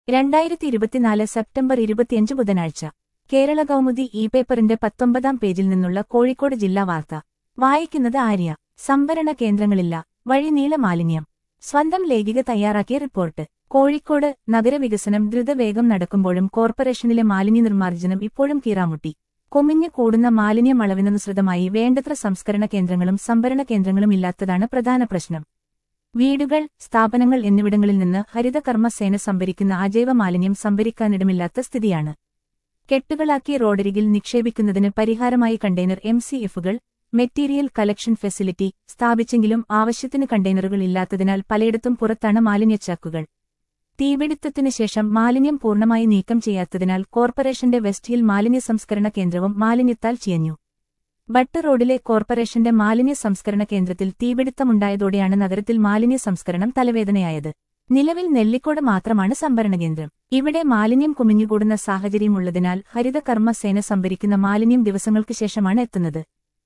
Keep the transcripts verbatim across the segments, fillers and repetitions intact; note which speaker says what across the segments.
Speaker 1: രണ്ടായിരത്തി ഇരുപത്തിനാല് സെപ്റ്റംബർ ഇരുപത്തിയഞ്ച് ബുധനാഴ്ച കേരള കൗമുദി ഇ പേപ്പറിന്റെ പത്തൊമ്പതാം പേജിൽ നിന്നുള്ള കോഴിക്കോട് ജില്ലാ വാർത്ത വായിക്കുന്നത് ആര്യ. സംഭരണ കേന്ദ്രങ്ങളില്ല, വഴിനീള മാലിന്യം. സ്വന്തം ലേഖിക തയ്യാറാക്കിയ റിപ്പോർട്ട്. കോഴിക്കോട് നഗരവികസനം ദ്രുതവേഗം നടക്കുമ്പോഴും കോർപ്പറേഷനിലെ മാലിന്യ നിർമ്മാർജ്ജനം ഇപ്പോഴും കീറാമുട്ടി. കുമിഞ്ഞു കൂടുന്ന മാലിന്യം അളവിനനുസൃതമായി വേണ്ടത്ര സംസ്കരണ കേന്ദ്രങ്ങളും സംഭരണ കേന്ദ്രങ്ങളും ഇല്ലാത്തതാണ് പ്രധാന പ്രശ്നം. വീടുകൾ, സ്ഥാപനങ്ങൾ എന്നിവിടങ്ങളിൽ നിന്ന് ഹരിതകർമ്മസേന സംഭരിക്കുന്ന അജൈവ മാലിന്യം സംഭരിക്കാനിടമില്ലാത്ത സ്ഥിതിയാണ്. കെട്ടുകളാക്കി റോഡരികിൽ നിക്ഷേപിക്കുന്നതിന് പരിഹാരമായി കണ്ടെയ്നർ എം സി എഫുകൾ, മെറ്റീരിയൽ കളക്ഷൻ ഫെസിലിറ്റി സ്ഥാപിച്ചെങ്കിലും ആവശ്യത്തിന് കണ്ടെയ്നറുകൾ ഇല്ലാത്തതിനാൽ പലയിടത്തും പുറത്താണ് മാലിന്യച്ചാക്കുകൾ. തീപിടുത്തത്തിനു ശേഷം മാലിന്യം പൂർണ്ണമായി നീക്കം ചെയ്യാത്തതിനാൽ കോർപ്പറേഷന്റെ വെസ്റ്റ് ഹിൽ മാലിന്യ സംസ്കരണ കേന്ദ്രവും മാലിന്യത്താൽ ചിയഞ്ഞു. ബട്ട് റോഡിലെ കോർപ്പറേഷന്റെ മാലിന്യ സംസ്കരണ കേന്ദ്രത്തിൽ തീപിടുത്തമുണ്ടായതോടെയാണ് നഗരത്തിൽ മാലിന്യ സംസ്കരണം തലവേദനയായത്. നിലവിൽ നെല്ലിക്കോട് മാത്രമാണ് സംഭരണ കേന്ദ്രം. ഇവിടെ മാലിന്യം കുമിഞ്ഞുകൂടുന്ന സാഹചര്യമുള്ളതിനാൽ ഹരിതകർമ്മസേന സംഭരിക്കുന്ന മാലിന്യം ദിവസങ്ങൾക്ക് ശേഷമാണ് എത്തുന്നത്.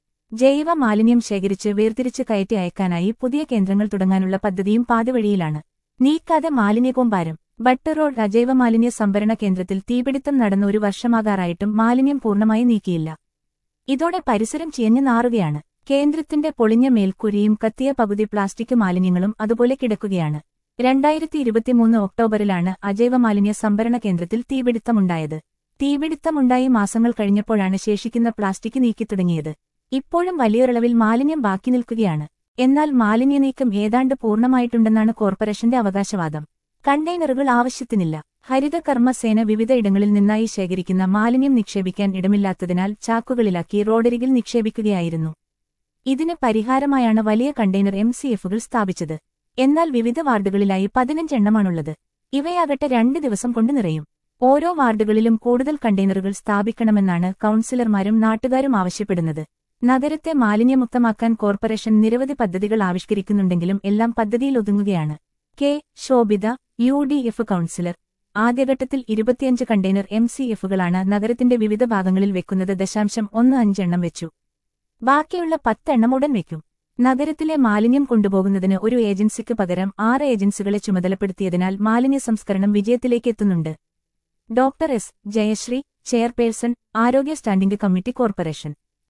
Speaker 1: ജൈവ മാലിന്യം ശേഖരിച്ച് വേർതിരിച്ച് കയറ്റി അയക്കാനായി പുതിയ കേന്ദ്രങ്ങൾ തുടങ്ങാനുള്ള പദ്ധതിയും പാതിവഴിയിലാണ്. നീക്കാതെ മാലിന്യകൂമ്പാരം. ബട്ട് റോഡ് അജൈവ മാലിന്യ സംഭരണ കേന്ദ്രത്തിൽ തീപിടുത്തം നടന്ന ഒരു വർഷമാകാറായിട്ടും മാലിന്യം പൂർണ്ണമായി നീക്കിയില്ല. ഇതോടെ പരിസരം ചിയഞ്ഞു നാറുകയാണ്. കേന്ദ്രത്തിന്റെ പൊളിഞ്ഞ മേൽക്കൂരയും കത്തിയ പകുതി പ്ലാസ്റ്റിക് മാലിന്യങ്ങളും അതുപോലെ കിടക്കുകയാണ്. രണ്ടായിരത്തി ഇരുപത്തിമൂന്ന് ഒക്ടോബറിലാണ് അജൈവ മാലിന്യ സംഭരണ കേന്ദ്രത്തിൽ തീപിടുത്തമുണ്ടായത്. തീപിടുത്തമുണ്ടായി മാസങ്ങൾ കഴിഞ്ഞപ്പോഴാണ് ശേഷിക്കുന്ന പ്ലാസ്റ്റിക് നീക്കിത്തുടങ്ങിയത്. ഇപ്പോഴും വലിയൊരളവിൽ മാലിന്യം ബാക്കി നിൽക്കുകയാണ്. എന്നാൽ മാലിന്യനീക്കം ഏതാണ്ട് പൂർണ്ണമായിട്ടുണ്ടെന്നാണ് കോർപ്പറേഷന്റെ അവകാശവാദം. കണ്ടെയ്നറുകൾ ആവശ്യത്തിനില്ല. ഹരിതകർമ്മസേന വിവിധ ഇടങ്ങളിൽ നിന്നായി ശേഖരിക്കുന്ന മാലിന്യം നിക്ഷേപിക്കാൻ ഇടമില്ലാത്തതിനാൽ ചാക്കുകളിലാക്കി റോഡരികിൽ നിക്ഷേപിക്കുകയായിരുന്നു. ഇതിന് പരിഹാരമായാണ് വലിയ കണ്ടെയ്നർ എം സി എഫുകൾ സ്ഥാപിച്ചത്. എന്നാൽ വിവിധ വാർഡുകളിലായി പതിനഞ്ചെണ്ണമാണുള്ളത്. ഇവയാകട്ടെ രണ്ട് ദിവസം കൊണ്ട് നിറയും. ഓരോ വാർഡുകളിലും കൂടുതൽ കണ്ടെയ്നറുകൾ സ്ഥാപിക്കണമെന്നാണ് കൌൺസിലർമാരും നാട്ടുകാരും ആവശ്യപ്പെടുന്നത്. നഗരത്തെ മാലിന്യമുക്തമാക്കാൻ കോർപ്പറേഷൻ നിരവധി പദ്ധതികൾ ആവിഷ്കരിക്കുന്നുണ്ടെങ്കിലും എല്ലാം പദ്ധതിയിൽ ഒതുങ്ങുകയാണ്. K Shobhitha, U D F councillor. ആദ്യഘട്ടത്തിൽ ഇരുപത്തിയഞ്ച് കണ്ടെയ്നർ എം സി എഫുകളാണ് നഗരത്തിന്റെ വിവിധ ഭാഗങ്ങളിൽ വെക്കുന്നത്. ദശാംശം ഒന്ന് അഞ്ചെണ്ണം വെച്ചു. ബാക്കിയുള്ള പത്തെണ്ണം ഉടൻ വെക്കും. നഗരത്തിലെ മാലിന്യം കൊണ്ടുപോകുന്നതിന് ഒരു ഏജൻസിക്ക് പകരം ആറ് ഏജൻസികളെ ചുമതലപ്പെടുത്തിയതിനാൽ മാലിന്യ സംസ്കരണം വിജയത്തിലേക്ക് എത്തുന്നുണ്ട്. ഡോക്ടർ എസ് ജയശ്രീ, ചെയർപേഴ്സൺ, ആരോഗ്യ സ്റ്റാൻഡിംഗ് കമ്മിറ്റി, കോർപ്പറേഷൻ.